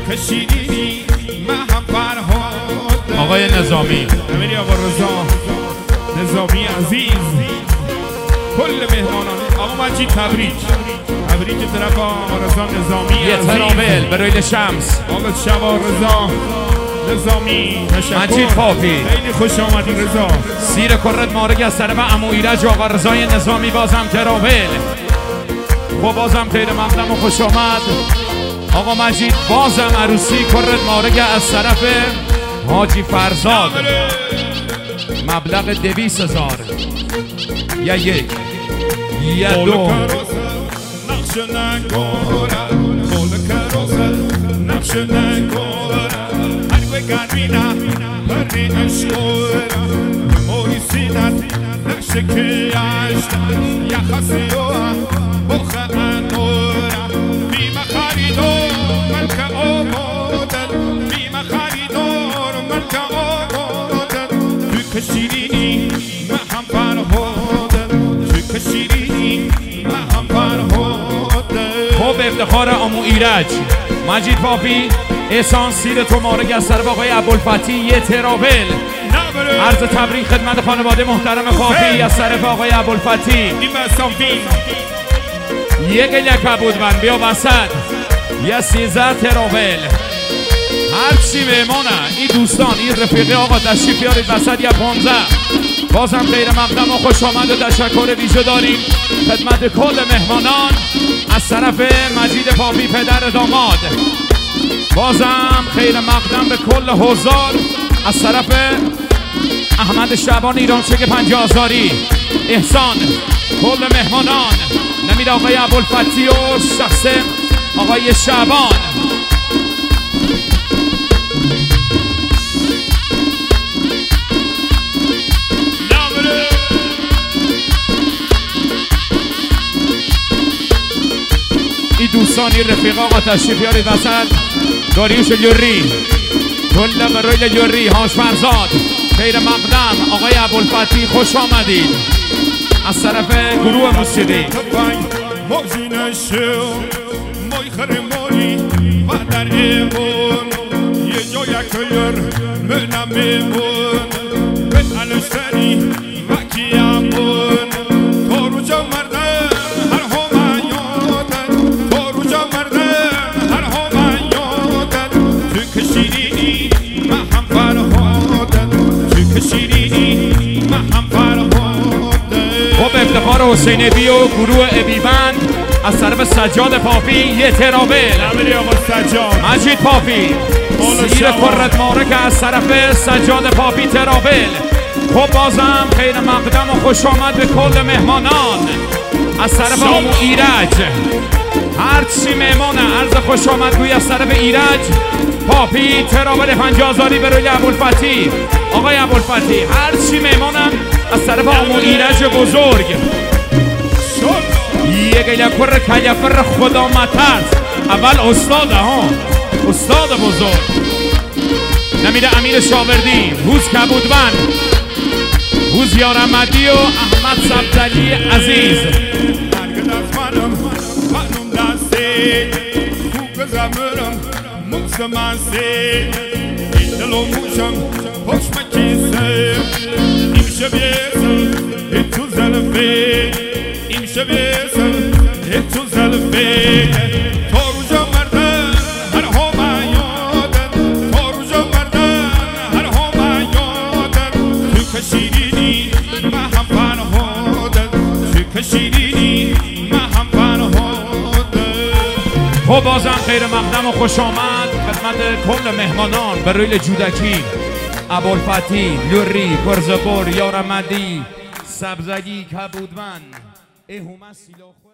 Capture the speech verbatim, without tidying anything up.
تو که شیرینی من هم فرهاد. آقای نظامی امیری آقا رضا نظامی عزیز، کل مهمانان آقا مجید تبریک تبریک طرف آقا رضا نظامی یه ترابل برای شمس آقا شبا رضا نظامی تشکر. مجید پاپی خیلی خوش آمدی رضا. سیر کرد مارگ از طرف عمو ایرج آقا رضای نظامی بازم ترابل. خب بازم خیر مقدم و خوش آمد آقا مجید. بازم عروسی کرد مارگ از طرف حاجی فرزاد، مبلغ دویست هزار. یا یک یا دو نقش نگارم خول کروسل نقش نگارم هر بگردینا بردی اشکورم موی سینت نقش که عشق یا خسیوه بخ انورم بیم خریدور ملک آبادن بیم خریدور ملک آبادن تو که شیرینی من هم فرهادن تو که شیرینی من هم فرهادن. خب افتخار عمو ایرج مجید پاپی احسان سیر تو مارگ از طرف آقای ابوالفتی یه ترابل. عرض تبریک خدمت خانواده محترم پاپی از طرف آقای ابوالفتی. یک یک بودن بیا وسط یه سیزده ترابل. هرچی مهمانه این دوستان این رفیقه آقا تشریف بیارید وسط یا پانزده. بازم خیر مقدم و خوش آمد و تشکر ویژه داریم خدمت کل مهمانان از طرف مجید پاپی پدر داماد. بازم خیر مقدم به کل حضار از طرف احمد شعبان ایران چک پنجاه هزاری. احسان کل مهمانان نمید آقای ابوالفتی و شخص آقای شعبان. این دوستانی رفیق آقا تشریف بیارید وسط. داریوش لیوری کل برای لیوری هاش فرزاد خیر مقدم آقای ابوالفتی خوش آمدید از طرف گروه موسیقی. موجی نشو موی خرمانی و در ایمون یه جا یک یر منم ایمون به علشتری و کیامون تو رو جا مردن هر هم یادن تو رو جا مردن هر هم یادن تو که شیرینی من هم فرهادن تو که شیرینی من هم فرهادن. خب افتخار حسین بی و گروه ابیبند از طرف سجاد پاپی یه ترابل. نمیری آقا سجاد مجید پاپی سیر کرد مارک از طرف سجاد پاپی ترابل. خب بازم خیر مقدم و خوش آمد به کل مهمانان از طرف عمو ایرج. هرچی مهمانه عرض خوش آمد گوی از طرف ایرج پاپی ترابل پنجاه هزاری به روی ابوالفتی. آقای ابوالفتی هرچی مهمانم از طرف عمو ایرج بزرگ. یک یکر کلیفر خدا مترس اول استاد ها استاد بزرگ نمیره امیر شاوردی هوز کبودبن هوز یارمدی و احمد سبزلی عزیز. هرگز از منم منم دسته خوب زمرم مکس منسه این دل و موشم پشم کیسه این شبیسم این تو زلفه این شبیسم این تو زلفه تو رو جا مردن هر هم یادن تو رو جا مردن هر هم یادن تو که شیرینی من هم فرهادن تو که شیرینی من هم فرهادن. خب بازم خیر مقدم و خوش آمد خدمت کل مهمانان به رویل جودکی ابوالفتی لوری پرزبور یارمدی سبزگی کبودمن اهومه سیلاخ